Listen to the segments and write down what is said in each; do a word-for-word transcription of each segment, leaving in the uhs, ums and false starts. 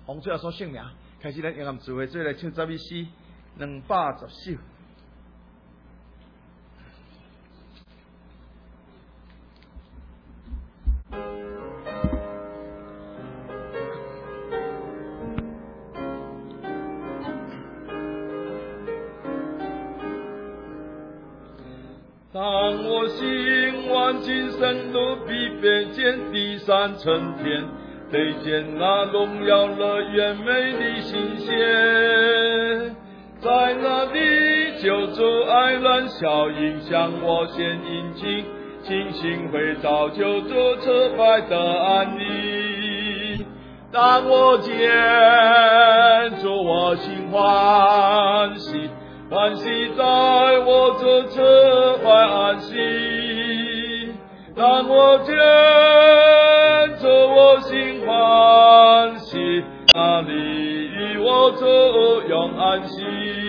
洪水所姓名，开始咱用暗智慧做来唱十一诗两百十首。当我行完今生路，必瞥见第三层天，得见那荣耀乐园美丽新鲜。在那里救主爱人笑影向我献殷勤，清醒回到救主慈怀的安宁。当我见主，我心欢喜，欢喜在我这慈怀安息。当我见主，我心欢喜，那里与我主永安息。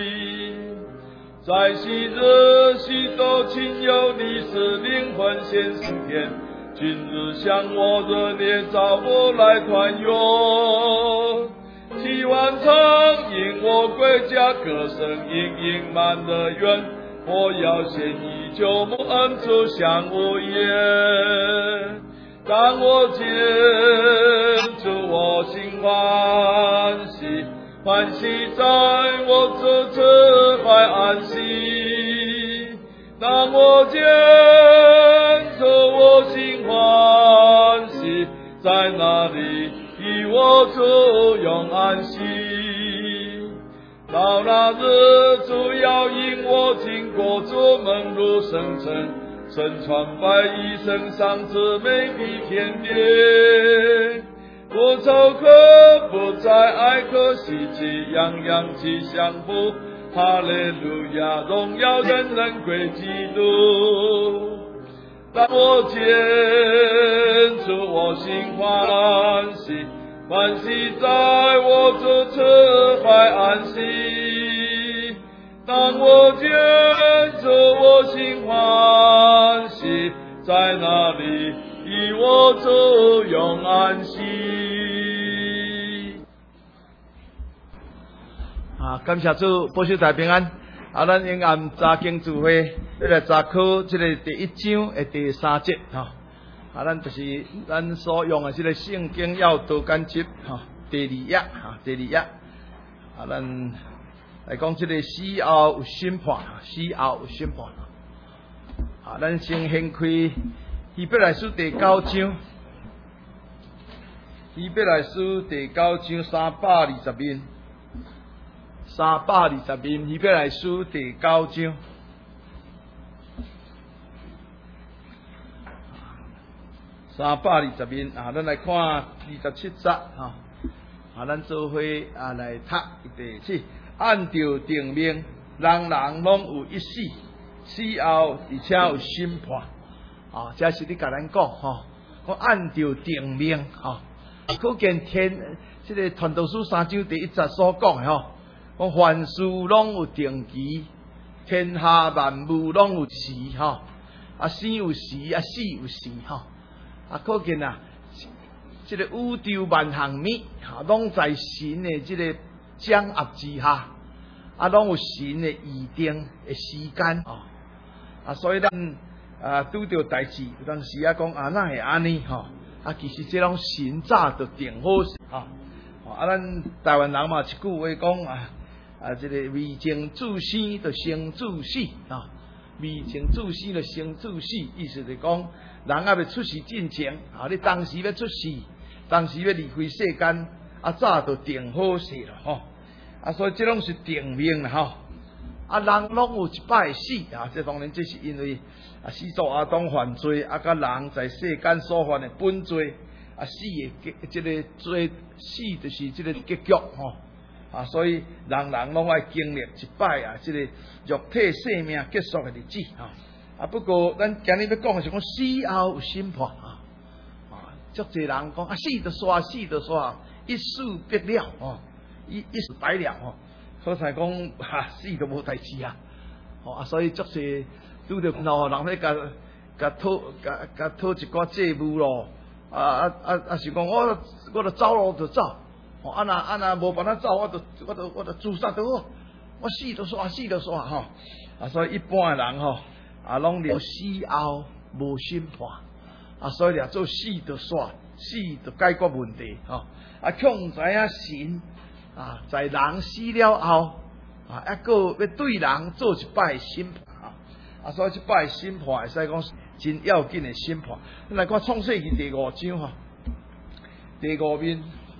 在昔日许多亲友，你是灵魂献上天，今日向我热烈招呼来团圆。希望曾引我归家，歌声盈盈满了园。我要献以救母恩主相无言。当我见主，我心欢喜，欢喜在我这慈怀安息。当我见主，我心欢喜，在那里与我主永安息。到那日，主要引我经过主门路圣城，身穿白衣，身上之美的天边。不愁渴，不再哀渴，喜气洋洋吉祥福。哈利路亚，荣耀人人归基督。当我见主，我心欢喜，欢喜在我这慈怀安息。当我见主，我心欢喜，在那里与我主永安息。啊，感谢主，保守大平安。啊，咱永安查经聚会要来查考这个第一章的第三节哈。啊，咱就是咱所用的这个圣经要道简辑哈，第二页哈，第二页。啊，咱来讲这个死后有审判，死后有审判。啊，咱先掀开希伯来书第九章，希伯来书第九章三百二十面。三百二十面，希伯来书第九章，三百二十面啊，咱来看二十七节啊，啊，咱做伙啊来读第七，按照定命，人人拢有一死，死后而且有审判啊，这是你甲咱讲吼，我按照定命吼，可见天这个传道书三章第一节所讲的吼。讲凡事拢有定期，天下万物拢有时吼，啊生有时，啊死有时吼，啊可见啊，这个宇宙万象物，哈，拢在神的这个掌握之下，啊拢有神的预定的时间哦，啊所以咱啊拄着代志，有当时啊讲啊哪会安尼吼，啊其实这拢神早就定好势啊，啊咱台湾人嘛一句话讲啊。啊，这个未经注生就生注死啊，未经注生就生注死，意思是讲人啊要出世进前啊，你当时要出世，当时要离开世间，啊早就定好势了吼，啊所以这拢是定命啦吼，啊人拢有一摆死啊，这当然这是因为啊始祖亚当犯罪，啊甲人在世间所犯的本罪，啊死的这个罪死就是这个结局吼。啊，所以人人拢爱经历一摆啊，这个肉体生命结束的日子啊。啊，不过咱今日要讲的是讲死后有审判啊。啊，足侪人讲啊，死就煞，死就煞，一死必了哦，一一死百了哦。所以讲啊，死都无代志啊。哦啊，所以足侪拄着喏，人咧甲甲讨甲甲讨一寡债务咯。啊啊啊啊！是讲我我著走咯，就走。 吼，啊那啊那无办法走，我就我就我就自杀就好，我死就煞，死就煞吼。啊，所以一般的人吼，啊，拢了死后无心判，啊，所以了做死就煞，死就解决问题吼。啊，恐知影神啊，在人死了后，啊，还佫要对人做一摆审判啊，啊，所以一摆审判会使讲真要紧的审判。咱来看创世纪第五章吼，第五面。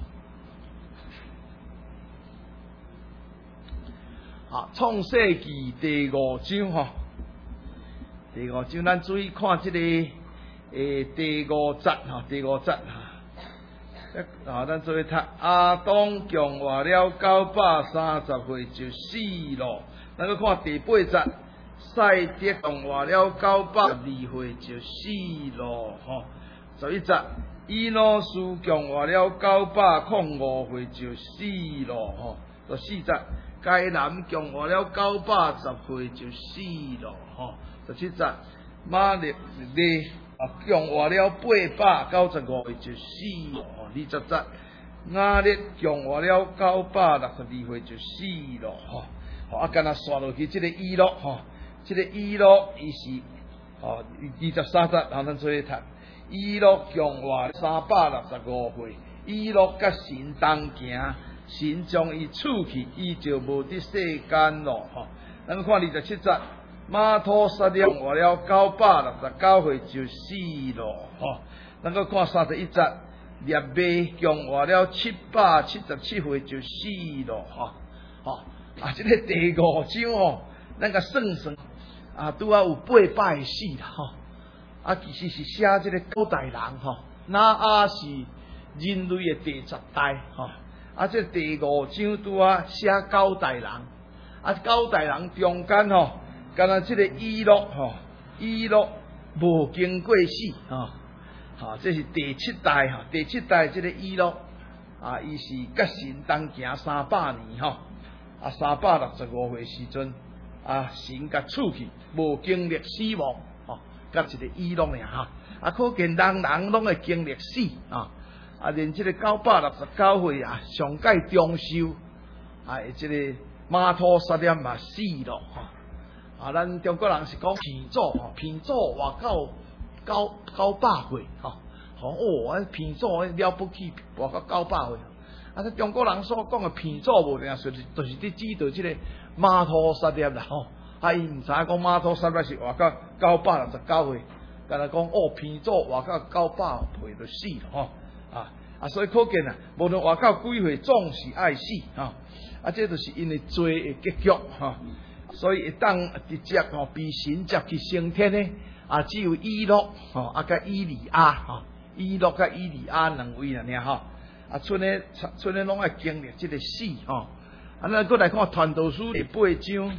啊，创世纪第五章吼，第五章咱注意看这个诶第五节吼，第五节哈，啊，咱做一读亚当强活了九百三十岁就死咯。咱去看第八节，赛德强活了九百二岁就死咯吼。十一节，以诺斯强活了九百零五岁就死咯吼。十四节。该男强活了九百十岁就死咯，吼！十七节，马力力啊强活了八百九十五岁就死咯，吼！二十节，亚力强活了九百六十二岁就死咯，吼！吼啊，干那刷落去，这个伊洛，吼，这个伊洛伊是，吼，二十三节，然后咱做一读，伊洛强活三百六十五岁，伊洛甲神同行。神将伊处去，伊就无伫世间咯，吼！咱看二十七节，马土撒了活了九百六十九岁就死咯，吼！咱个看三十一节，列贝强活了七百七十七岁就死咯，吼！吼！啊，这个第五章哦，咱个算算啊，拄啊有八百死啦，吼！啊，其实是写这个九代人吼，那啊是人类的第十代，吼！啊，这第五章拄啊写九代人，啊九代人中间吼，敢若这个以诺吼，以诺无经过死吼，吼这是第七代吼，第七代这个以诺啊，伊是甲神同行三百年吼，啊三百六十五岁时阵啊神甲处去，无经历死亡吼，甲一个以诺尔哈，啊可见人人拢会经历死啊。啊，连这个九百六十九岁啊，上届中寿啊，这个马土撒了嘛死咯吼。啊，咱中国人是讲偏祖吼，偏祖活到九九百岁吼。吼哦，啊偏祖了不起，活到九百岁。啊，咱中国人所讲的偏祖无定是，就是伫指到这个马土撒了啦吼。啊，伊毋知影讲马土撒了是活到九百六十九岁，敢若讲哦偏祖活到九百岁就死咯吼。啊啊，所以可见啊，无论活到几岁，总是爱死哈。啊，这就是因为罪的结局哈。所以一当直接吼被神接去升天呢，啊，只有以诺吼啊，甲以利亚吼，以诺甲以利亚两位啦，尔吼。啊，剩的剩的拢爱经历这个死吼。啊，咱过来看《传道书》第八章，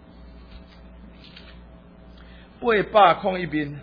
八百零一面。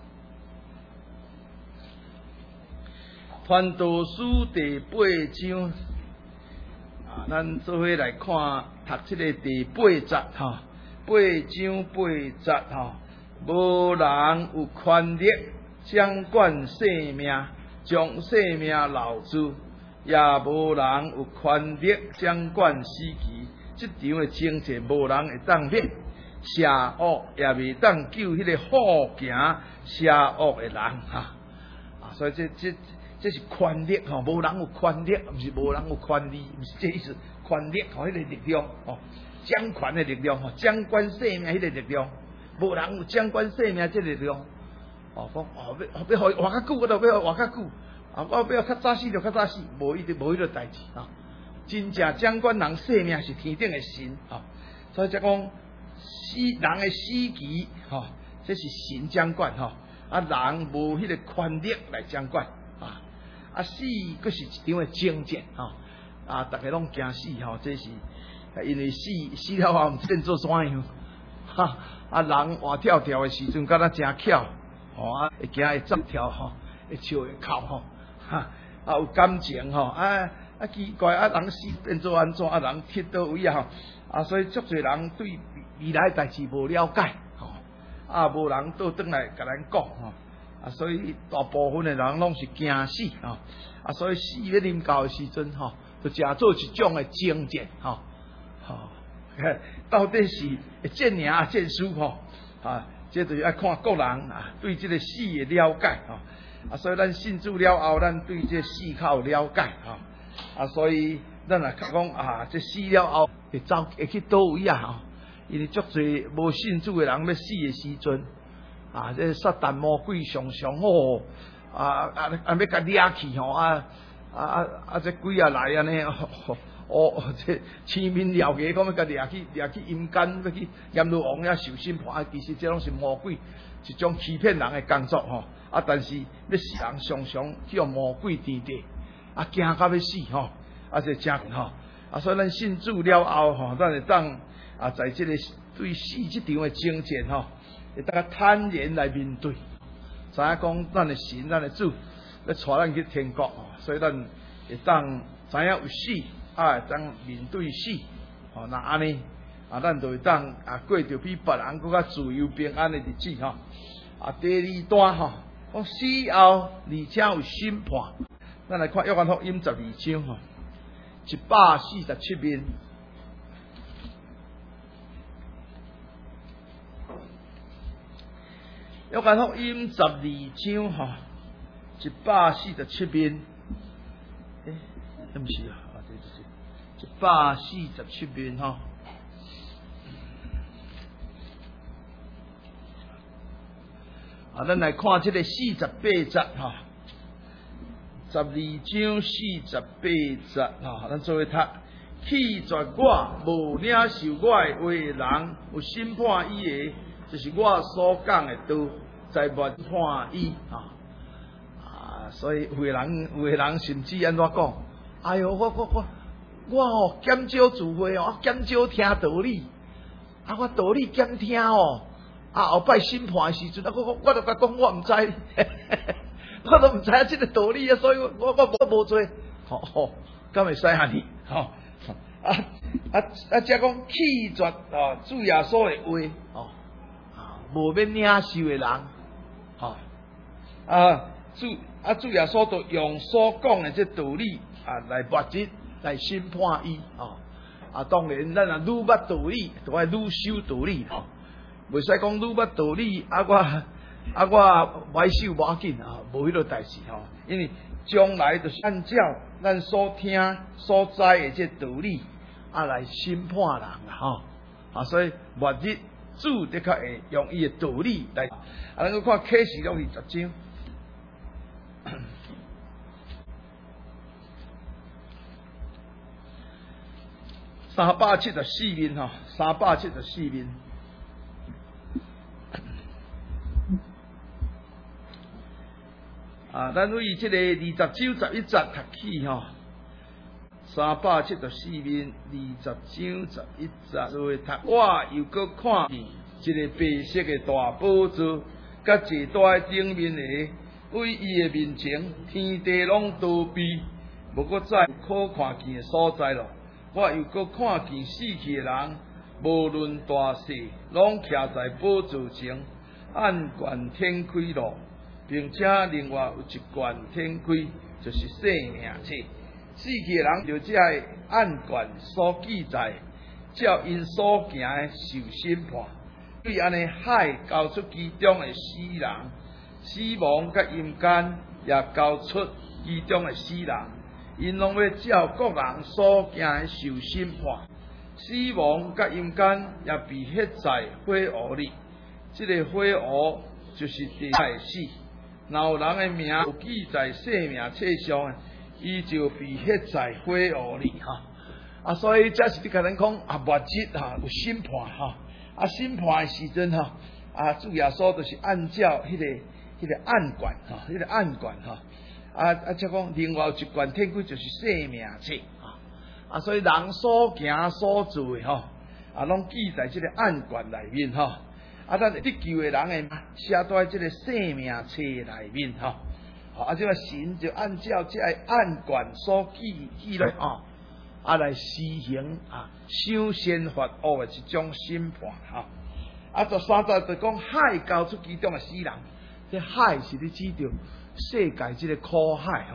传道书第八章啊，咱做伙来看读这个第八节哈。八章八节哈，无人有权力掌管生命，将生命留住，也无人有权力掌管死期。这场的征战，无人会当免，邪恶也未当救迄个好行邪恶的人哈。啊，所以这这。这是权力吼，无人有权力，毋是无人有权利，毋是这意思。权力吼，迄个力量吼，掌权的力量吼，掌管生命迄个力量，无人有掌管生命这个力量。哦，讲哦，要要互活较久，我就要活较久。啊，我要较早死就较早死，无伊就无迄个代志啊。真正掌管人生命是天顶的神啊，所以才讲死人的死期吼，这是神掌管吼，啊人无迄个权力来掌管啊。啊死，佫是一场的征战吼，啊，大家拢惊死吼，这是因为死死了后毋知做怎样，哈啊人活跳跳的时阵，敢若真巧，吼啊会惊会走跳吼，会笑会哭吼，哈啊有感情吼，啊啊奇怪啊人死变做安怎，啊人去倒位啊吼，啊所以足侪人对未来代志无了解吼，啊无人倒转来甲咱讲吼。啊，所以大部分的人拢是惊死啊！啊，所以死咧临到的时阵吼， 就诚做一种的精简吼，吼，到底是会见赢啊见输吼啊，这就是要看个人啊对这个死的了解吼啊，所以咱信主了后，咱对这死较有了解吼啊，所以咱也讲啊，这死了后会走会去倒位啊吼，因为足侪无信主的人要死的时阵啊，这撒旦魔鬼常常吼啊啊啊要甲掠去吼啊。啊啊啊！这鬼啊来安尼哦哦，这青面獠牙，讲要甲掠去掠去阴间，要去阎罗王遐受审判。啊，其实这拢是魔鬼一种欺骗人的工作吼。啊，但是要死人常常去互魔鬼填地，啊惊到要死吼，啊这真吼。啊，所以咱信主了后吼，咱会当啊，在这个对死这场的征战吼，会当较坦然来面对。知影讲咱的神，咱的主。要带咱去天国哦，所以咱会当知影有死，啊，会当面对死，哦，那安尼啊，咱就会当啊过着比别人更较自由平安的日子吼。啊，第二段吼，讲死后而且有审判，咱来看约翰福音十二章吼，一百四十七面。约翰福音十二章吼。一百四十七面，诶，对不是啊，啊对对对，一百四十七面哈。啊，咱来看这个四十八节哈，十二章四十八节哈，咱做伙读。弃绝我无领受我的话的人，有审判伊的，就是我所讲的道，在没判伊啊。所以有个人，有个人甚至安怎讲？哎哟，我我我我哦，减少聚会哦，减少听道理，啊，我道理减听哦，啊，后摆审判的时阵，啊，我我我就甲讲，我唔知，我都唔知影这个道理啊，所以我我我无做，吼吼，敢会使安尼？吼啊啊啊！只讲弃绝啊，主耶稣的话，哦啊，无免领受的人，吼啊主。啊，主耶稣就用所讲的这道理啊来驳斥、来审判伊哦。啊，当然咱啊愈捌道理，就爱愈守道理吼。袂使讲愈捌道理，啊我啊我歹守无要紧啊，无迄个代志吼。因为将来就是按照咱所听、所知的这道理啊来审判人啦吼。啊，所以末日主的确会用伊的道理来。啊，咱去看启示录二十章。三百七十四面吼，三百七十四面。啊，咱为这个二十章十一节读起吼，三百七十四面，二十章十一节做读。我又搁看见一个白色的大宝座，甲坐在顶面的，为伊的面前，天地拢倒闭，无搁再可看见的所在咯。我又搁看见死去的人，无论大小，拢徛在宝座前，按quyền天开咯，并且另外有一quyền天开，就是生命册。死去的人就这按quyền所记载，照因所行的受审判。对安尼海交出其中的死人，死亡甲阴间也交出其中的死人。因拢要照各人所行的受审判，死亡甲阴间也被ฮ็在火湖里。这个火湖就是第二死。若有人的名有记在生命册上，伊就被ฮ็在火湖里哈。啊，所以这是你甲咱讲啊，末日哈有审判哈。啊，审判的时阵哈，啊主耶稣就是按照迄、那个迄、那个案卷哈，迄、那个案卷哈。啊啊！即讲另外有一卷天规就是生命册啊啊，所以人所行所做的吼啊，拢记在即个案卷内面吼啊，咱得救的人的写在即个生命册内面吼啊，即个神就按照即个案卷所记记来哦啊来施行啊赏善罚恶的一种审判吼啊，十三节就讲海交出其中的死人，这海是咧指着世界这个苦海吼，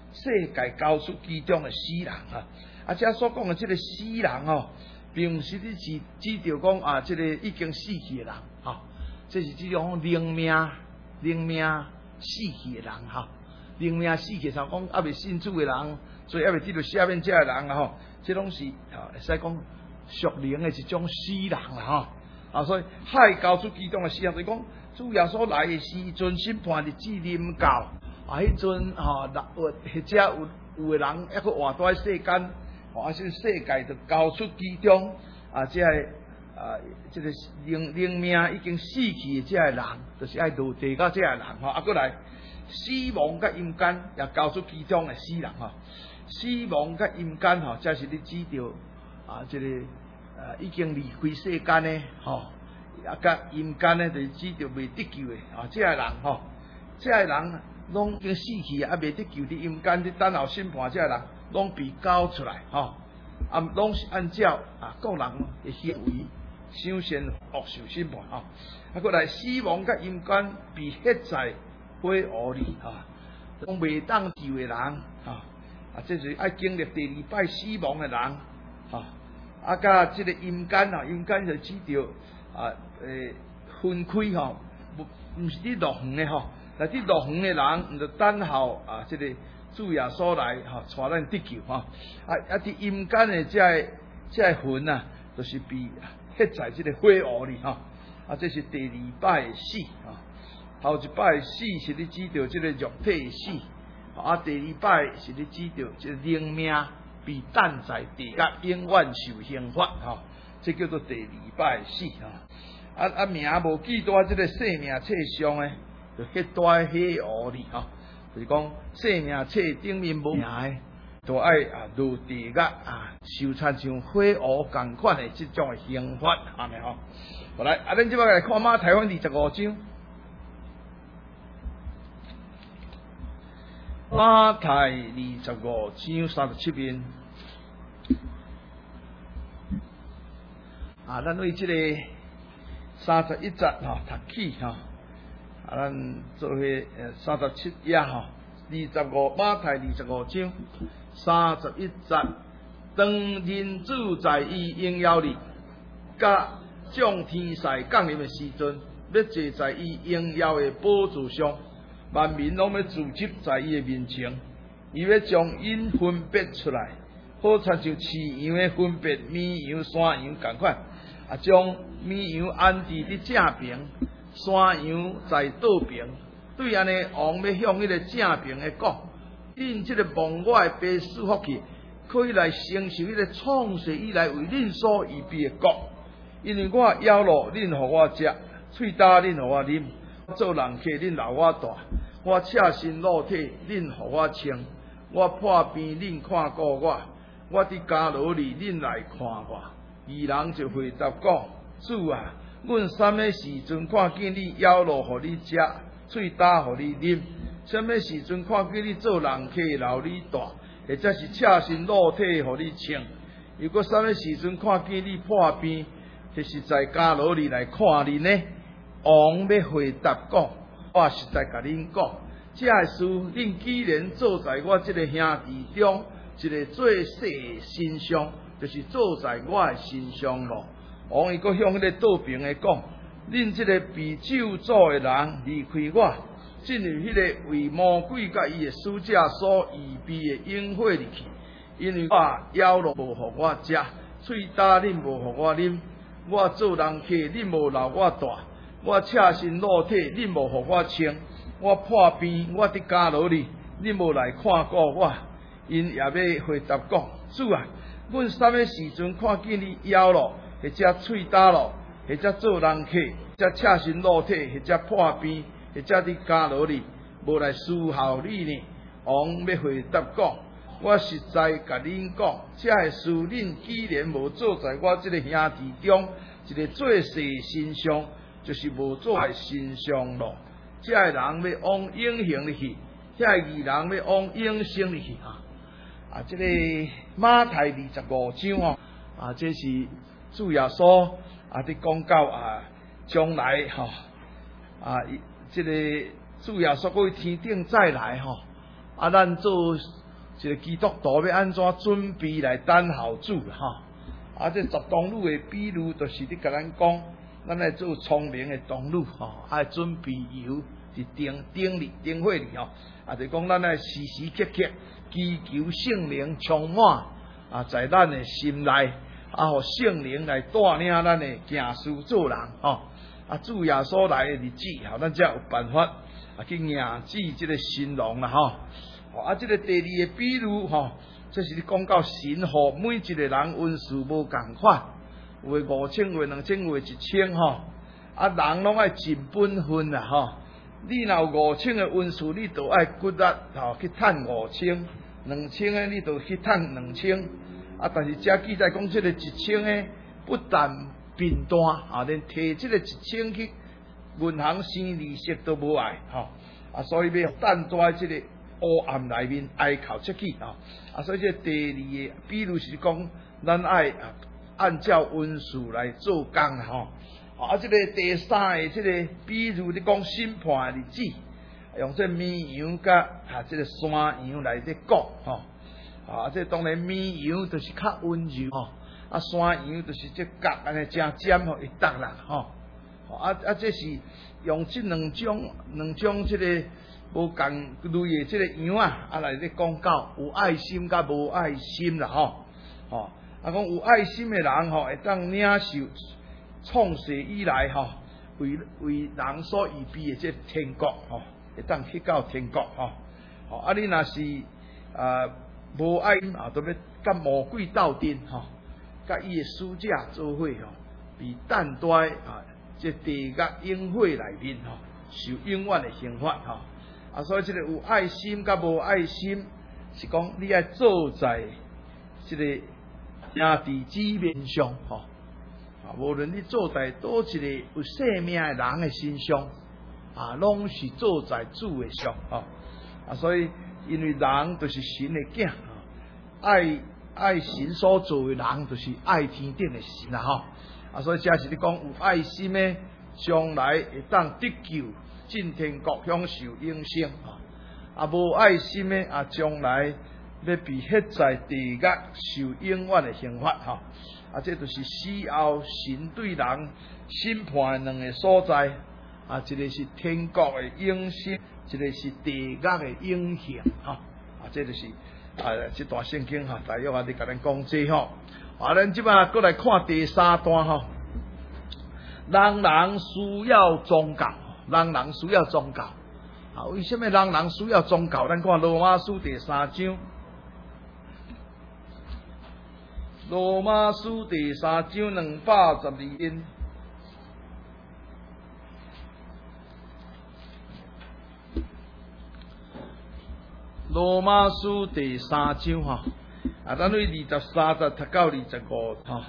世界交出其中的死人啊！啊，遮所讲的即个死人哦，并毋是你指指着讲啊，即、这个已经死去的人吼、哦，这是即种灵命、灵命死去的人吼、哦，灵命死去上讲还未信主的人，所以还未得到下面遮的人啊吼，即拢是啊会使讲属灵的一种死人啦吼。啊，所以海交出其中的死人，就是讲主耶稣来的时阵，审判日子临到，啊，迄阵吼六月或者有有的人还佫活在世间，吼，啊，即世界就交出其中啊，即个啊，即个灵灵命已经死去的即个人，就是爱落地到即个人吼，啊，佫来死亡甲阴间也交出其中的死人吼，死亡甲阴间吼，才是你指着啊，即个。呃，已经离开世间呢，吼、哦，啊，甲阴间呢，就是指着未得救的啊，这个人吼、哦，这个人拢已经死去啊，未得救伫阴间伫等候审判，这个人拢被交出来，吼、哦，啊，拢是按照啊个人的行为，首先恶受审判，吼、哦，啊，过来死亡甲阴间被ฮ็在火湖里，啊，拢未当救的人，啊，啊，这是爱经历第二摆死亡的人，啊。啊，甲即个阴间啊，阴间就指着啊，诶，分开吼，毋毋是伫乐园的吼，来伫乐园的人，毋就等候啊，即、这个主耶稣来吼，带咱得救吼。啊啊，伫阴间的即个即个魂啊，就是被ฮ็在即个火湖里吼。啊，这是第二摆的死啊，头一摆的死是咧指着即个肉体的死，啊，第二摆是咧指着即个灵命。被担在地，甲永远受刑罚吼，这叫做第二摆死吼。啊啊，名无记在即个生命册上诶，就迄在火湖里吼，就是讲生命册顶面无名诶，就爱啊落地甲啊受参像火湖共款诶即种诶刑罚，阿咪吼。好来，啊，咱即摆来看马太福音二十五章。马太二十五章三十七面，啊，咱为即个三十一节吼读起吼，啊，咱做伙呃三十七页吼，二十五马太二十五章三十一节，当人子在伊荣耀里，甲众天使降临的时阵，要坐在伊荣耀的宝座上。万民拢要聚集在伊的面前，伊要将因分别出来，好亲像饲羊的分别绵羊、山羊共款，啊，将绵羊安置伫正边，山羊在倒边。对安尼，王要向迄个正边的讲：恁即个望我的百姓福气，可以来承受迄个创世以来为恁所预备的国，因为我要落恁互我食，喙焦恁互我啉。做人客，恁留我大；我赤身裸体，恁互我穿；我破病，恁看顾我；我伫监牢里，恁来看我。二人就回答讲：主啊，阮什么时阵看见你要落互你食，喙焦互你啉？什么时阵看见你做人客留你大，或者是赤身裸体互你穿？如果什么时阵看见你破病，就是在监牢里来看你呢？王要回答讲：我实在甲恁讲，这事恁既然做在我这个兄弟中，一个做事身上，就是做在我的身上咯。王伊阁向迄个倒边的讲：恁这个被咒诅的人离开我，进入迄个为魔鬼甲伊的使者所预备的阴火里去，因为我枵了无互我食，喙焦恁无互我啉，我做人客恁无留我大。我赤身裸体，恁无互我穿；我破病，我伫监牢里，恁无来看顾我。因也要回答讲：主啊，阮什么时阵看见你枵咯，或者喙焦咯，或者做人客，或者赤身裸体，或者破病，或者伫监牢里，无来侍候你呢？王要回答讲：我实在甲恁讲，这事恁既然无做在我这个兄弟中，一个做事身上。就是无做在身上咯，这个人要往永恒里去，这个义人要往永生里去啊！啊，这个马太二十五章哦，啊，这是主耶稣啊，伫讲到啊，将来吼啊，这个主耶稣过天顶再来吼，啊，咱做一个基督徒要安怎准备来等候主啦吼。啊，这十童女的比喻，就是咧甲咱讲，咱来做聪明的童女吼，爱准备油是顶顶里顶火里吼，啊，就讲咱爱时时刻刻祈求圣灵充满啊，在咱的心内，啊，互圣灵来带领咱的行事做人吼。啊，主耶稣来的日子，吼，咱才有办法啊去迎接这个新郎啦吼。啊，这个第二个比喻吼，这是咧讲到神互每一个人运势无共款，有诶五千，有诶两千，有诶一千吼。啊，人拢爱尽本分啦吼。你若有五千诶运势，你就爱骨力吼去趁五千；两千诶，你就去趁两千。啊，但是遮记载讲，这个一千诶，不但贫单啊，连摕这个一千去银行生利息都无爱吼。啊，所以要等在这个黑暗内面哀哭出去啊！啊，所以这第二个比如是讲，咱爱啊按照温数来做工吼。啊，这个第三个这个比如你讲审判的日子，用这绵羊甲啊这个山羊来咧讲吼。啊，这当然绵羊就是较温柔吼，啊山羊就是这角安尼正尖吼，会得啦吼。啊啊，这是用这两种两种这个。无共类的即个羊啊，啊来咧讲到有爱心甲无爱心啦吼，吼啊讲有爱心的人吼，会当领受创世以来吼，为为人所预备的即天国吼，会当去到天国吼，吼啊你若是啊无爱心啊，都要甲魔鬼斗阵吼，甲伊的使者做伙吼，被等待啊即地狱阴火内面吼，受永远的刑罚吼。啊，所以这个有爱心甲无爱心，是讲你爱做在这个兄弟姊妹上吼。啊，无论你做在倒一个有生命的人的身上，啊，拢是做在主的上吼。啊，所以因为人就是神的囝，爱爱神所做的人，就是爱天顶的神啊吼。啊，所以这是你讲有爱心的，将来会当得救。进天国享受永生啊！无爱心的啊，将来要被ฮ็在地狱受永远的刑罚哈！啊，这就是死后神对人审判的两个所在啊，一个是天国的永生，一个是地狱的永刑哈！啊，这就是啊，这段圣经哈，大约啊，你甲咱讲这吼。啊，咱即摆过来看第三段吼，人人需要宗教。人人需要宗教啊？为什么人人需要宗教？咱看罗马书第三章，罗马书第三章两百十二篇，罗马书第三章哈啊，咱为二十三节读到二十五哈，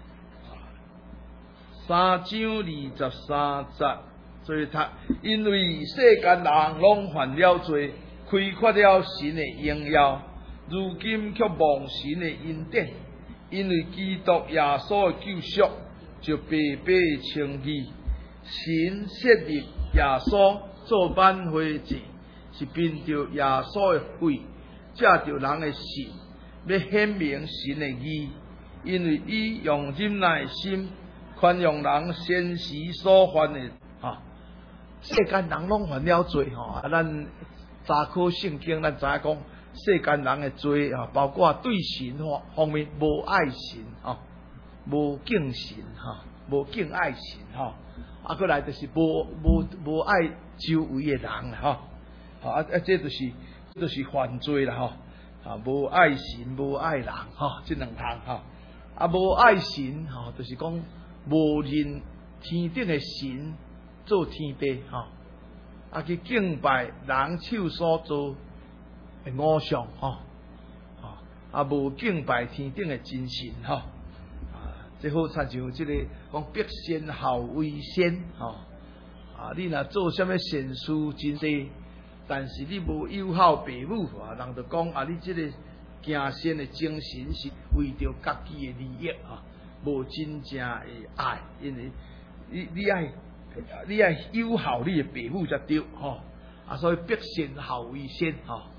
三章二十三节。所以他因为世间人拢犯了罪，亏缺了神的荣耀，如今却望神的恩典，因为基督耶稣的救赎，就白白称义。神设立耶稣做挽回祭，是凭着耶稣的血，借着人的信，要显明神的义，因为伊用忍耐心宽容人先时所犯的啊。世间人拢犯了罪吼，啊，咱查考圣经，咱知影讲世间人的罪啊，包括对神方面无爱神吼，无敬神吼，无敬爱神吼，啊，过来就是无无无爱周围的人啦吼，啊啊，这就是这就是犯罪啦吼，啊，无爱神无爱人吼，这两项吼，啊，无爱神吼，就是讲无认天顶的神。做天地吼，啊去敬拜人手所做的偶像吼，啊无敬拜天顶的真神吼，啊，这好参像这个讲必先后为先吼，啊你若做什么善事真多，但是你无友好父母啊，人就讲啊你这个行善的精神是为着家己的利益啊，无真正的爱，因为你你爱。你爱友好你的父母才对吼，啊，所以必先后为先吼，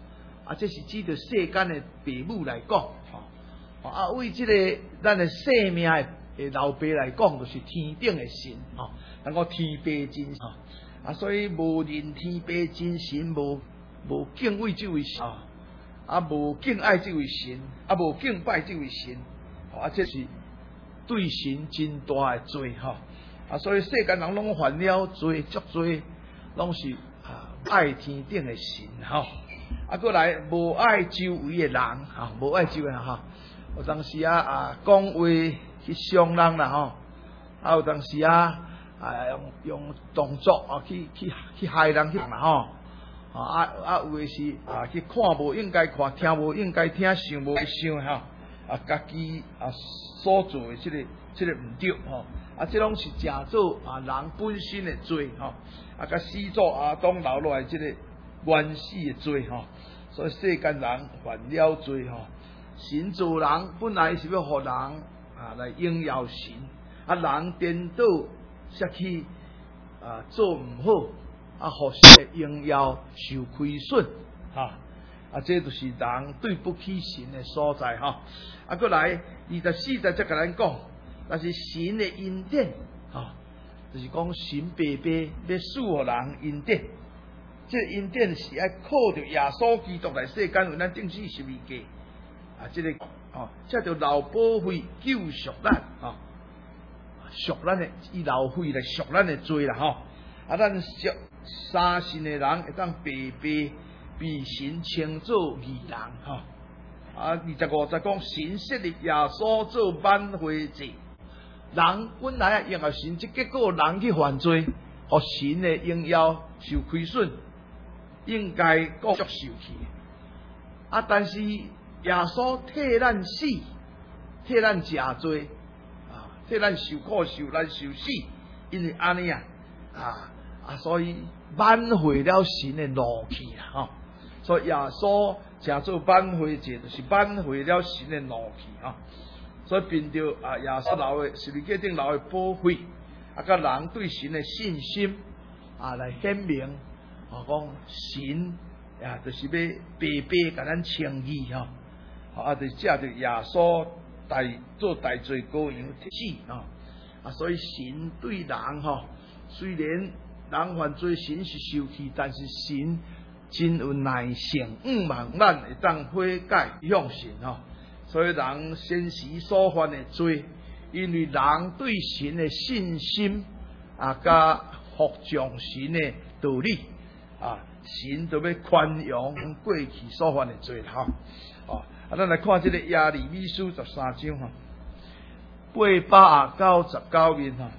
啊，这是指着世间的父母来讲，吼，啊，为这个咱的生命的老爸来讲，就是天顶的神，吼，咱讲天父真神，啊，所以无认天父真神，无无敬畏这位神，啊，无敬爱这位神，啊，无敬拜这位神，啊，这是对神真大的罪，吼，啊，所以世间人拢犯了罪，足罪，拢是啊爱天顶的神，吼。啊，过来无爱周围的人，哈，无爱周围人哈。有当时啊啊讲话去伤人啦，吼，啊有当时啊啊用用动作啊去去去害人去啦，吼，啊啊有诶是啊去看无应该看，听无应该听，想无想哈，啊家己啊所做诶即个即个毋对吼，啊即拢是正做啊人本身诶罪吼，啊甲始祖啊当留落来即个原始诶罪吼。所以世间人犯了罪吼，神造人本来是要互人啊来应邀神，啊人颠倒失去啊做唔好，啊互神应邀受亏损，哈啊这就是人对不起神的所在哈。啊，过来二十四节则甲咱讲，那是神的恩典，哈，就是讲神爸爸要赐予人恩典。这个恩典是要靠着耶稣基督来世间为咱定死十字架啊！这个哦，这叫流宝血救赎咱啊，赎咱的以流血来赎咱的罪啦吼！啊，咱属三信的人会当白白被神称作义人吼！啊，二十五节讲神设立耶稣做挽回祭，人本来啊应该神，即结果人去犯罪，互神的应邀受亏损。应该各足受去，啊！但是耶稣替咱死，替咱食罪，啊，替咱受苦受难受死，因为安尼啊，啊啊，所以挽回了神的怒气啊！吼，所以耶稣诚做挽回者，就是挽回了神的怒气啊！所以凭着啊耶稣留的十字架顶留的宝血，啊，甲人对神的信心啊来显明。啊，讲神啊，就是要白白甲咱称义吼，啊，就借着耶稣大做大罪羔羊死啊，啊，所以神对人吼，虽然人犯罪，神是受气，但是神真有耐性，五万万会当悔改向神吼，所以人先时所犯的罪，因为人对神的信心啊，甲服从神的道理。啊，神就要宽容过去所犯的罪啦，吼，哦，啊，咱来看这个耶利米书十三章吼，八百九十九面吼，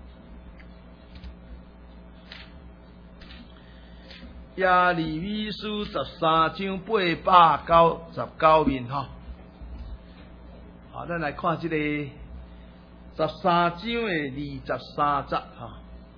耶利米书十三章八百九十九面吼，好，咱来看这个十三章的二十三节吼。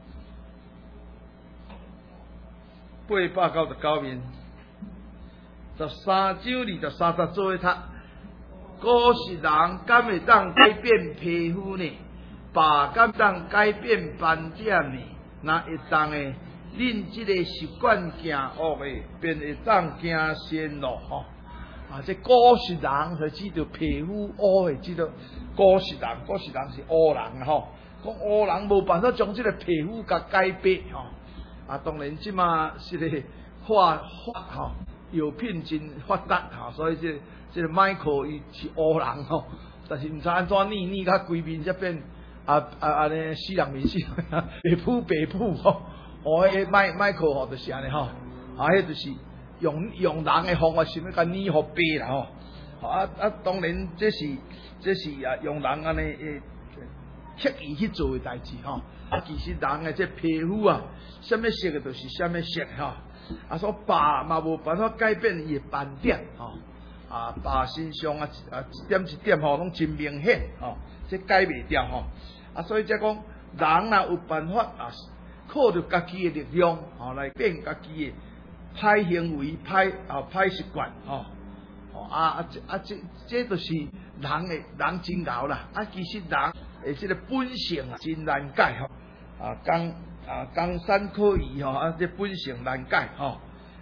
八百九十九面，十三章二十三节做一读。古时人敢会当改变皮肤呢？爸敢当改变斑点呢？那会当诶，恁即个习惯行恶诶，便会当行善路吼。啊，这古时人就知道皮肤乌诶，知道古时人，古时人是乌人吼。讲乌人无办法将即个皮肤甲改变吼。啊，当然即马是个化化吼，药品真发达吼，所以即、這個、即、這个 Michael 伊是乌人吼，但是毋知安怎捏捏甲规面才变啊啊安尼死人面死人，白肤白肤吼，哦，迄 Mike Michael 吼就是安尼吼，啊，迄就是用用人诶方法想要甲捏互白啦吼，啊啊，当然这是这是啊用人安尼诶刻意去做诶代志吼。啊，其实人诶这皮肤啊，什么色诶，就是什么色吼。啊，所疤嘛无办法改变伊诶斑点吼。啊，疤身上啊啊一点一点吼，拢真明显吼，这改袂掉吼。啊，所以则讲人若有办法啊，靠着家己诶力量吼来变家己诶歹行为、歹啊歹习惯吼。哦啊啊这啊这这就是人诶人真牛啦。啊，其实人诶这个本性啊真难改吼。啊，江啊江山可移吼，啊这本性难改吼，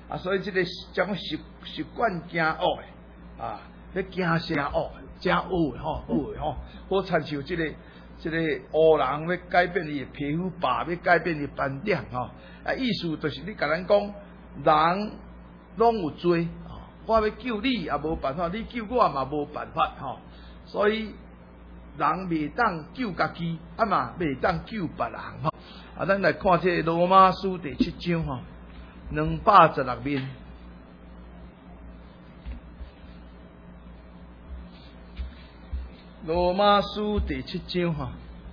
啊，所以这个将习习惯惊恶的啊，要惊啥恶，真恶的吼，恶的吼，好参像这个这个黑人要改变伊的皮肤白，要改变伊斑点吼，啊，意思就是你甲咱讲，人拢有罪，我要救你也无办法，你救我嘛无办法吼，所以。人袂当救家己，啊嘛袂当救别人吼。啊，咱来看这罗马书第七章吼，两百十六面。罗马书第七章吼，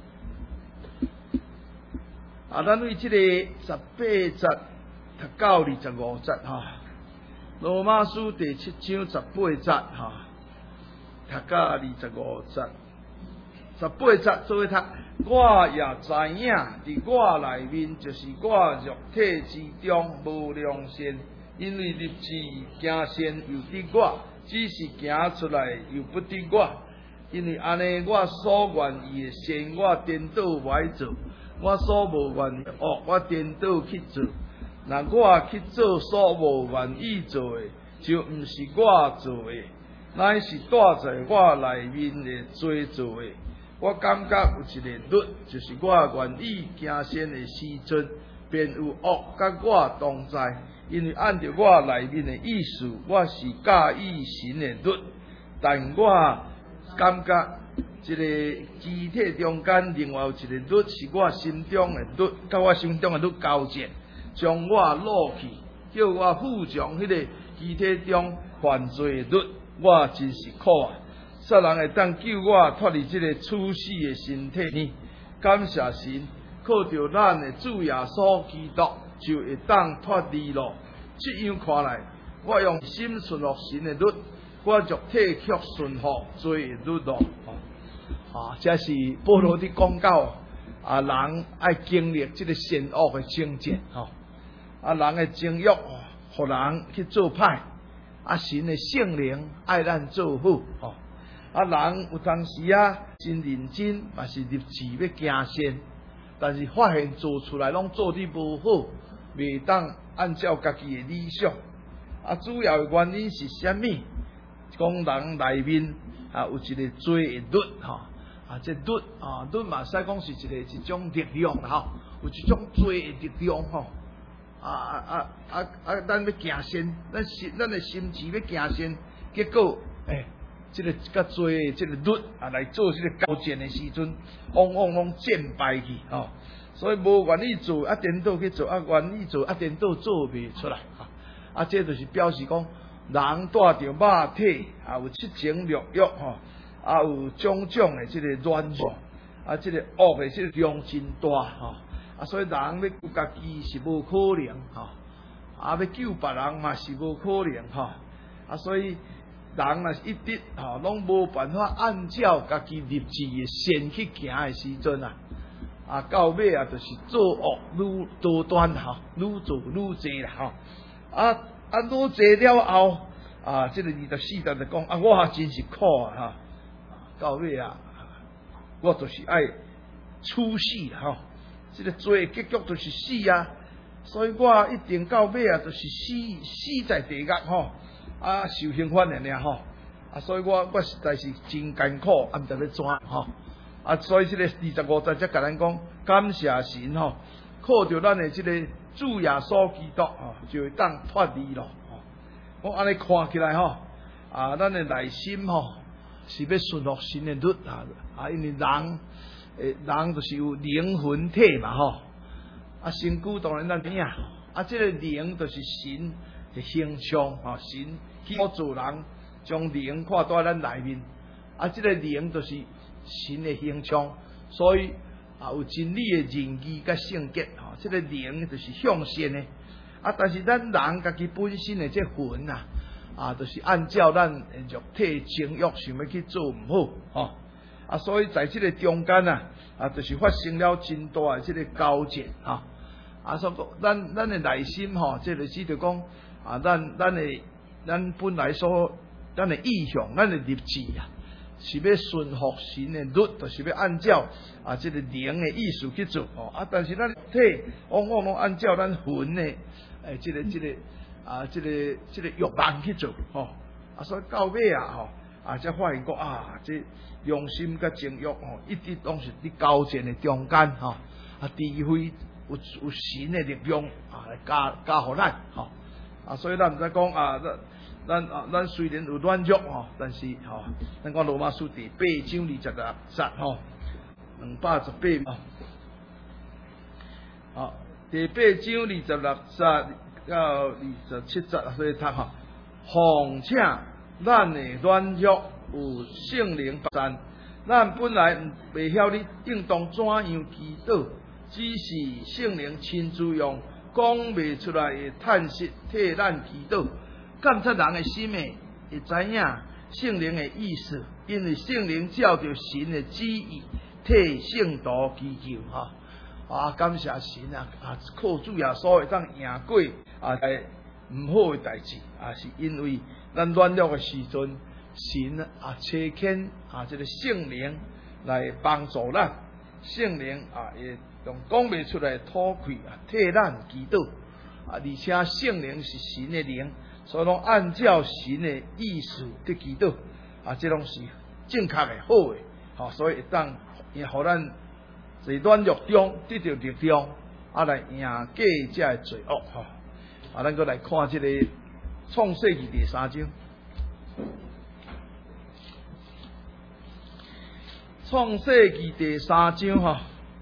啊，咱为这个十八节读到二十五节吼。罗马书第七章十八节吼，读到二十五节。十八节做伙读，我也知影，伫我内面就是我肉体之中无良善，因为立志行善又伫我，只是行出来又不伫我。因为安尼，我所愿意的善，我颠倒歪做；我所无愿意的恶，我颠倒去做。若我去做所无愿意做的，就毋是我做的，乃是带在我内面的罪做的。我感觉有一个律，就是我愿意行善的时阵，便有恶甲我同在。因为按照我内面的意思，我是介意神的律，但我感觉这个肢体中间另外有一个律，是我心中的律，甲我心中的律交战，将我落去，叫我负从迄个肢体中犯罪的律，我真是苦啊！煞人会当救我脱离这个处死的身体呢？感谢神，靠着咱的主耶稣基督，就会当脱离咯。这样看来，我用心顺服神的律，我肉体却顺服罪的律咯。啊，这是保罗的讲到啊，人爱经历这个善恶的争战，吼啊，人的情欲，互人去做歹，啊，神的圣灵爱咱做好，吼。啊，人有当时啊，真认真，嘛是立志要行善，但是发现做出来拢做得无好，袂当按照家己的理想。啊，主要的原因是啥物？讲人内面啊有一个罪的律，吼啊，这律啊律嘛，使讲是一个一种力量啦，吼，有一种罪的力量，吼。啊啊啊啊啊！咱要行善，咱心咱的心志要行善，结果诶。欸这个较做这个律啊，来做这个交战的时阵，往往拢战败去哦。所以无愿意做，啊颠倒去做，啊愿意做，啊颠倒做袂出来啊。啊，这就是表示讲，人带着肉体啊，有七情六欲吼，啊有种种的这个软弱，啊这个恶的这个量真大吼。啊，所以人要救家己是无可能吼，啊要救别人嘛是无可能吼。啊，所以。人若是一直吼，拢无办法按照家己立志的善去行的时阵啊，啊到尾啊，就是做恶愈多端吼，愈做愈济啦吼。啊啊，愈济了后啊，这个二十四节就讲啊，我真是苦啊哈。到尾啊，我就是爱处死吼，这个罪结局就是死啊，所以我一定到尾啊，就是死死在地狱吼。啊，受刑罚的尔吼，啊，所以我我实在是真艰苦，啊，毋知要怎吼，啊，所以这个二十五节才甲咱讲，感谢神吼，靠着咱的这个主耶稣基督吼，就会当脱离咯。我安尼看起来吼，啊，咱的内心吼是要顺服神的律啊，啊，因为人诶，人就是有灵魂体嘛吼，啊，身躯当然咱知影，啊，这个灵就是神。形象啊，神去做人，将灵看在咱内面，啊，这个灵就是神的形象，所以啊有真理的仁义甲圣洁啊，这个灵就是向善的，啊，但是咱人家己本身的这魂啊，啊，就是按照咱肉体情欲想要去做唔好，吼，啊，所以在这个中间啊，啊，就是发生了真大的这个交战啊，啊，所以咱咱的内心吼，这个是就讲。啊，咱咱的咱本来所咱的意向，咱的立志啊，是要顺服神的律，就是要按照啊这个灵的意思去做哦。啊，但是咱体往往拢按照咱魂的诶，这个这个啊，这个这个欲望去做吼，啊，所以到尾啊吼，啊，才发现讲啊，这用心甲情欲吼，一直拢是伫交战的中间吼，啊，除非有有神的力量啊来加加互咱吼，啊，所以咱毋知讲啊，咱咱啊，咱虽然有软弱吼，但是吼，咱讲罗马书第八章二十六节吼，两百十八啊，好，第八章二十六节到二十七节所以读吼，况且咱的软弱有圣灵帮助，咱本来袂晓你应当怎样祈祷，只是圣灵亲自用讲袂出来的叹息替咱祈祷。监察人的心诶，会知影圣灵的意思，因为圣灵照着神的旨意替圣徒祈求哈。啊，感谢神啊！啊，靠主耶稣会当赢过啊，唔好的代志啊，是因为咱软弱的时阵，神啊差遣啊这个圣灵来帮助咱，圣灵啊也用讲袂出来吐气啊替咱祈祷啊，而且圣灵是神的灵。所以拢按照神的意思去祈祷，啊，这拢是正确的、好的，吼、哦，所以会当也互咱在软弱中得到力量，啊，来赢过这的罪恶，吼、哦，啊，咱搁来看这个创世纪第三章，创世纪第三章，吼、哦，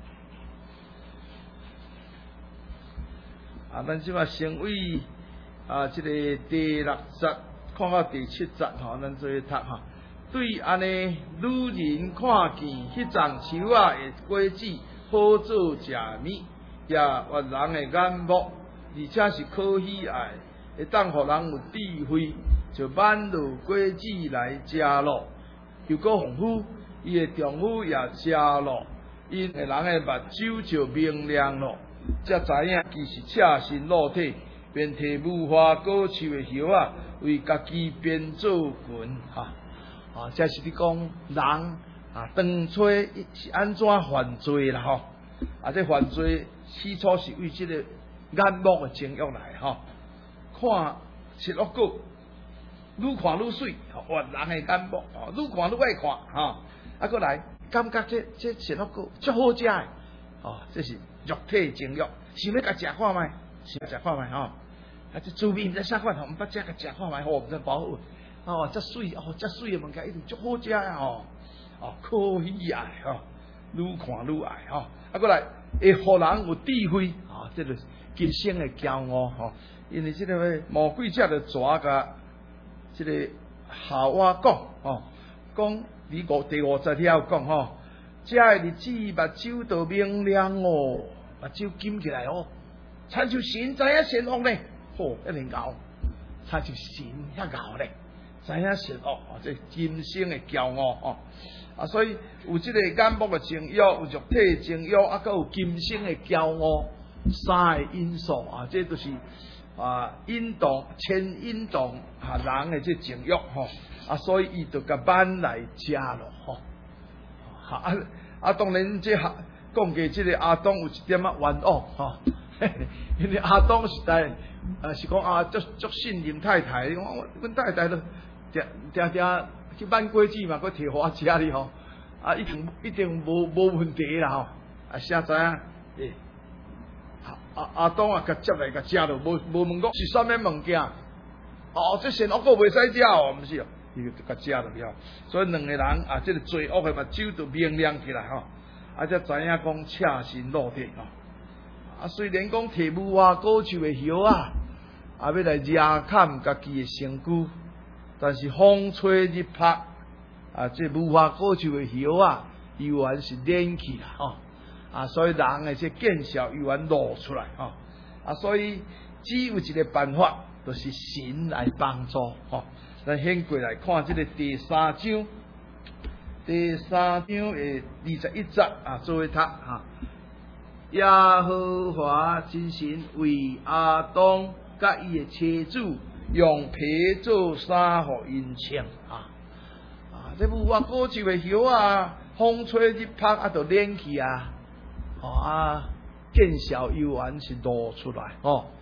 啊，咱即马先为。啊，这个第六节看到第七节吼，咱做读哈。对安尼，女人看见迄丛树啊的果子好做食物，也悦人的眼目，而且是可喜爱，会当互人有智慧，就挽落果子来食咯。又搁丰富，伊的丈夫也食咯，因个人的目睭就明亮咯，才知影其是赤身裸体。便摕无花果树的叶啊，为家己编做裙哈啊！这是你讲人啊，当初是安怎犯罪啦吼？啊，这犯罪起初是为这个眼目的情欲来吼，看吃落果，愈看愈水，活人的眼目哦，愈看愈爱看哈。啊，过来感觉这这吃落果足好食的哦，这是肉体情欲，想要甲食看卖，想要食看卖吼。啊！这滋味毋知啥款吼，毋捌食甲食看卖好，毋知饱好。哦，遮水哦，遮水的物件一定足好食啊！吼，哦，可喜爱吼，愈看愈爱吼。啊，过来会互人有智慧啊，这个今生的骄傲吼。因为这个魔鬼者就抓甲这个夏娃讲吼，讲你五第五十条讲吼，这的日子目睭都明亮哦，目睭金起来哦，亲像神知影善恶呢。哦，一年熬，他就神遐熬咧，知影善恶哦，这今生的骄傲哦，啊，所以有这个眼目的情欲，有肉体情欲，啊，佮有今生的骄傲，三个因素啊，这都是啊引动、牵引动啊人的这情欲吼，啊，所以伊就甲挽来食咯吼，啊啊，当然这讲嘅这个阿当有一点啊冤枉吼，因为阿当时代。啊，是讲啊，足足信任太太，我我阮太太都定定定去挽果子嘛，佮摕互我食哩吼，啊，一定一定无无问题啦吼，啊，啥知影？诶，阿阿当啊，甲接来甲食咯，无无问讲是啥物物件？哦，这善恶果袂使食哦，毋是哦，伊就甲食落了。所以两个人啊，这个罪恶的目睭就明亮起来吼，啊，才知影讲赤身裸体吼。啊，虽然讲摕无花果树的叶啊，啊要来热砍家己的身躯，但是风吹日晒，啊，这无花果树的叶啊，依然是冷起啦吼。啊，所以人的这见效依然露出来吼。啊，所以只有一个办法，就是神来帮助吼。咱先过来看这个第三章，第三章的二十一节啊，作为读哈。耶和华真神为亚当甲伊的妻子用皮做衫互因穿啊！啊，这无花果树的叶啊，风吹日晒啊，就冷去啊！哦啊，见效依然是露出来哦！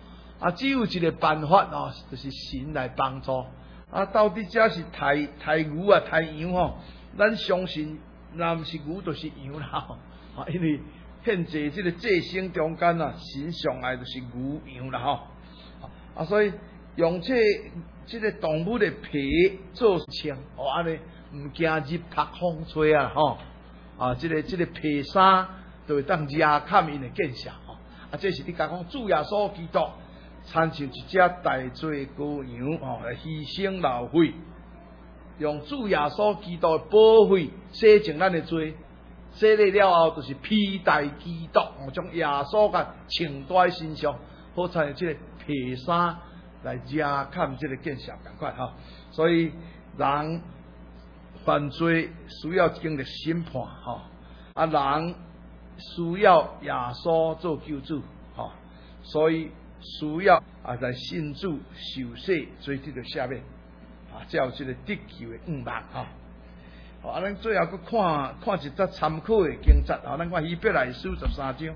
啊，只有一个办法哦，就是神来帮助。啊，到底这是抬抬牛啊，抬羊吼？咱相信，若毋是牛，就是羊啦吼。啊，因为现在这个祭牲中间啊，神上爱就是牛羊啦吼。啊，所以用这这个动物的皮做穿，哦，安尼唔惊日晒风吹啊吼。啊，这个这个皮衫就会当遮盖因的见效吼。啊，这是你甲讲主耶稣基督。参像一只大罪羔羊哦，来牺牲流血，用主耶稣基督的宝血洗净咱的罪，洗礼了后就是披戴基督，哦，将耶稣甲穿在身上，好参像这个皮衫来遮盖这个见效同款哈。所以人犯罪需要经历审判哈，啊人需要耶稣做救主哈，所以。需要啊，在信主受洗，做这个下面啊，才有这个得救的愿望哈。好，啊，咱最后去看看一则参考的经节啊，咱看希伯来书十三章，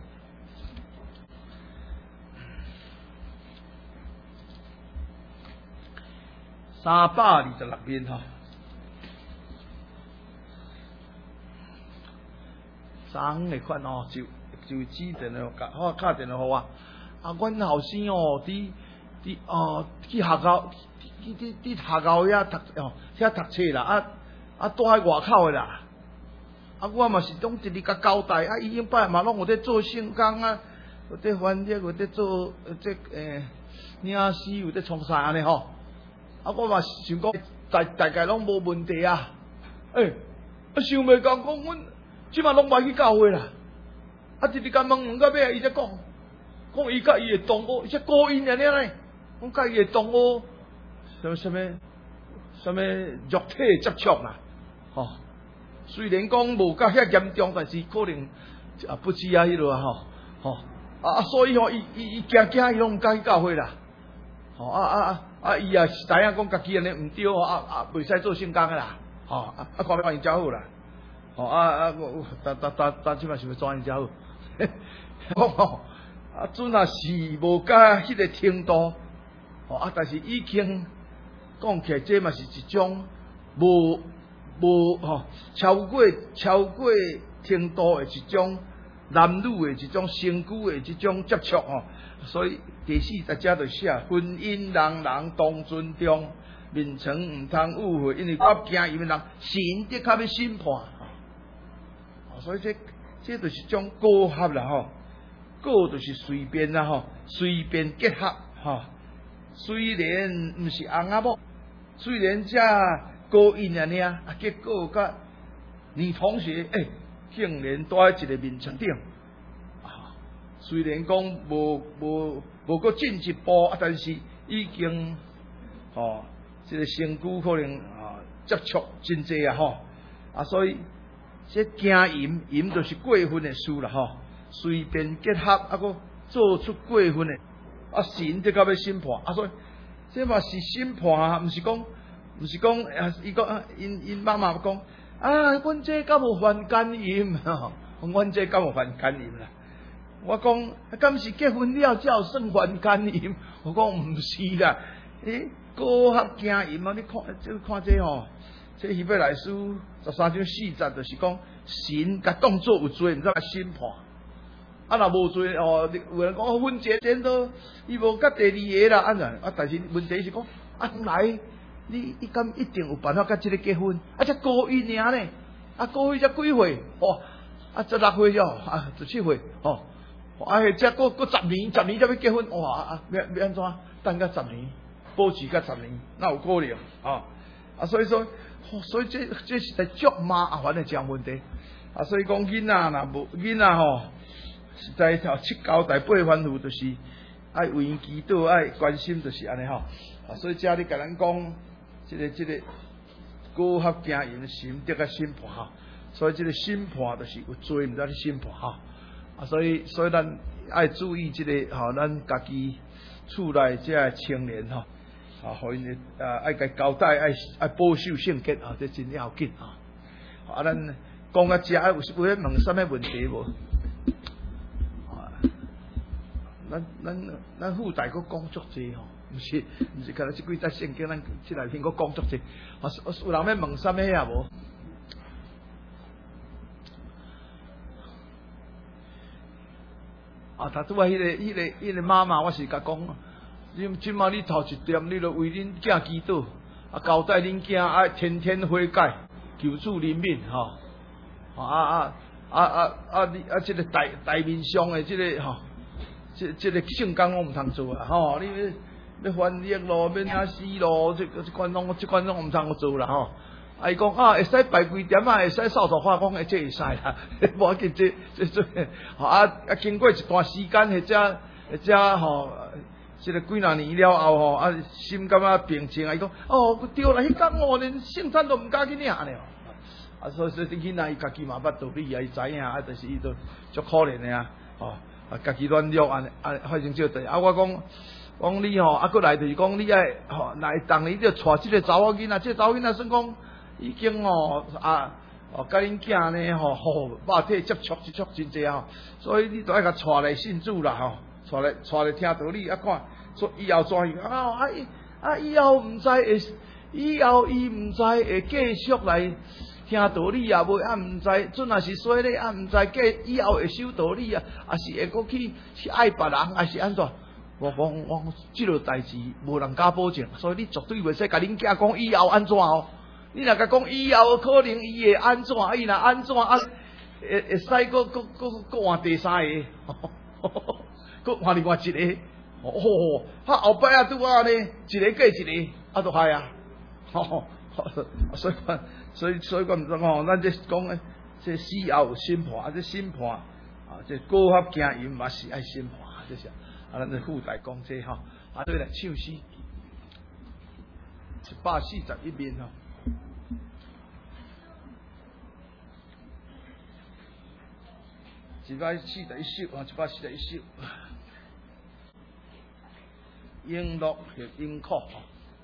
三百二十六面哈。三个款哦，就就指定了，好打电话给我。啊，阮后生哦，伫伫哦去学校，伫伫伫学校遐读哦，遐读册啦，啊啊住喺外口诶啦。啊，我嘛是拢直直甲交代，啊，伊应摆嘛拢有伫做圣工啊，有伫翻译，有伫做这诶领诗，有伫创啥安尼吼。啊，我嘛想讲大大概拢无问题啊。诶、欸，啊想袂讲讲阮即马拢袂去教会啦。啊，直直甲问问到尾，伊才讲。讲伊甲伊的同学，即高音安尼咧，讲甲伊的同学，什么什么什么肉体接触啦，吼。虽然讲无甲遐严重，但是可能啊不知啊迄落啊吼，吼啊所以吼伊伊伊惊惊伊拢毋敢去教会啦，吼啊啊啊啊伊也是知影讲家己安尼毋对吼，啊啊袂使做圣工个啦，吼啊啊看要因遮好啦，吼啊啊我当当当当即摆想要怎因遮好，吼吼。啊，阵啊是无甲迄个程度，吼啊，但是已经讲起来，这嘛是一种无无吼超过超过程度的一种男女的一种身躯的一种接触吼，所以第四十节就写婚姻人人当尊重，面床毋通误会，因为我惊伊们人神的较要审判，吼，所以这这就是种高合啦吼。个就是随便啦吼，随便结合吼。虽然毋是翁仔某，虽然遮高音安尼啊，结果甲女同学诶、欸，竟然住喺一个面床顶啊。虽然讲无无无个进一步啊，但是已经吼，即、這个身躯可能啊接触真济啊吼啊，所以这惊淫淫就是过分的事啦吼。随便结合，啊，个做出过分的，啊，神就到要审判，啊，所以这嘛是审判啊，毋是讲，毋是讲，啊，伊讲，因因妈妈讲，啊，阮这敢有犯奸淫，吼，阮这敢有犯奸淫啦？我讲，敢是结婚了才有算犯奸淫？我讲毋是啦，诶，高合奸淫啊！你看，这看这吼，这希伯来书十三章四节就是讲，神甲当作有罪，毋知来审判。啊，若无罪哦，有人讲婚结前都伊无甲第二个啦，安怎？啊，但是问题是讲，啊，来，你你敢一定有办法甲即个结婚？啊，才高一尔呢，啊，高一才几岁？哦，啊，十六岁了，啊，十七岁，哦，啊，才过过十年，十年才要结婚，哇，啊，要要安怎？等甲十年，保持甲十年，那有可能啊？啊，所以说，所以这这是在足麻烦的一项问题。啊，所以讲囡仔若无囡仔吼。实在头七交代八番妇，就是爱为因祈祷，爱关心，就是安尼吼。啊，所以遮你甲咱讲，即、这个即、这个高合惊淫心得个审判吼。所以即个审判就是有罪，毋知去审判吼。啊，所以所以咱爱注意即、这个吼，咱家己厝内即个青年吼，啊，互因啊爱甲交代，爱爱保守圣洁啊，这真要紧啊。啊，咱讲到遮，有有咧问啥物问题无？ 咱咱咱附带个讲足济吼，毋是毋是，干那即几节圣经咱即内面个讲足济，啊有人要问啥物也无？啊，他拄啊，迄个、迄个、迄个妈妈，我是甲讲，你即马你头一点，你著为恁囝祈祷，啊，交代恁囝爱天天悔改，求主怜悯吼，啊啊啊啊啊！你啊，即个台台面上的即个吼，即即个圣工我毋通做啊，吼，你要翻译咯，免啊死咯，即即款拢即款拢毋通做啦吼。啊！伊讲啊，会使排几点啊？会使扫帚花，讲诶，这会使啦，无要紧，这这这，吼啊啊！经过一段时间，或者或者吼，即个几若年了后吼，啊，心感觉平静啊，伊讲哦，对啦，迄天哦，连圣餐都毋敢去领呢。啊，所以所以囡仔伊家己嘛捌道理啊，伊知影啊，但是伊都足可怜的啊，吼啊，家己软弱安尼啊，反正少对啊，我讲。讲你吼，啊，过来就是讲你爱吼，来当你就带即个查某囡仔，即个查某囡仔算讲已经吼啊，哦，甲恁囝呢吼，吼肉体接触接触真济吼，所以你都爱甲带来信主啦吼，带来带来听道理，啊看，说以后怎样啊？啊啊以后毋知会，以后伊毋知会继续来听道理啊，无啊毋知，准若是说咧啊毋知继以后会守道理啊，啊是会搁去去爱别人，啊是安怎？我讲我即落代志无人敢保证，所以你绝对袂使甲恁囝讲以后安怎哦。你若甲讲以后可能伊会安怎，伊若安怎啊，会会使搁搁搁搁换第三个，搁换另外一个，哦，啊后摆啊拄啊呢，一个过一个，啊都害啊，吼，所以所以所以我毋知吼，咱这讲诶，这死后有审判，啊这审判啊，这过合行淫嘛是爱审判，这是。啊，咱这附带讲这吼，啊，对来唱诗，一百四十一面吼，一百四十一首啊，一百四十一首，音乐和音课吼。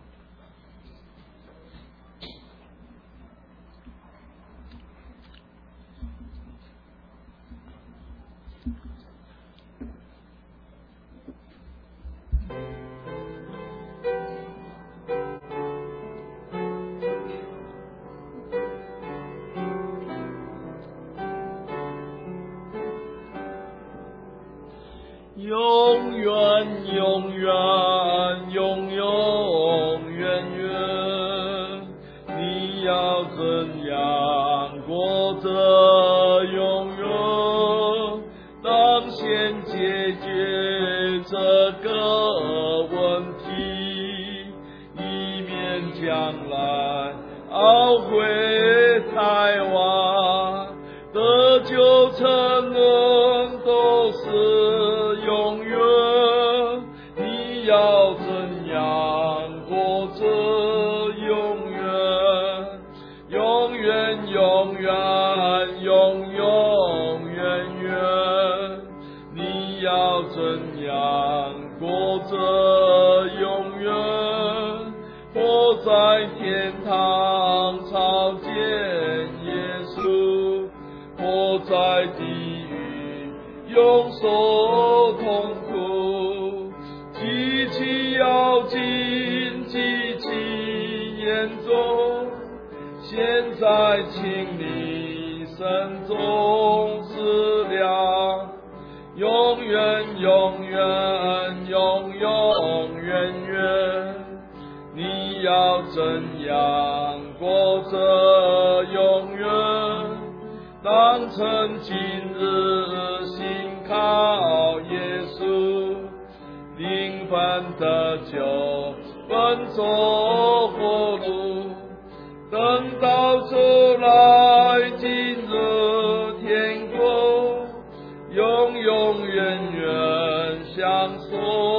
永远，永远，永永远远，你要怎样过着永远？当先解决这个问题，以免将来懊悔太晚，得救成人都是永远，你要怎样过着永远？永远，永远，永永远远，你要怎样过着永远？活在天堂朝见耶稣，活在地狱永受痛苦，极其要紧，极其严重。现在请你慎重思量，永远，永远，永永远远，你要怎样过着永远？当成今日信靠耶稣，灵魂得救，奔走活路，等到主来进入天国，永永远远相守。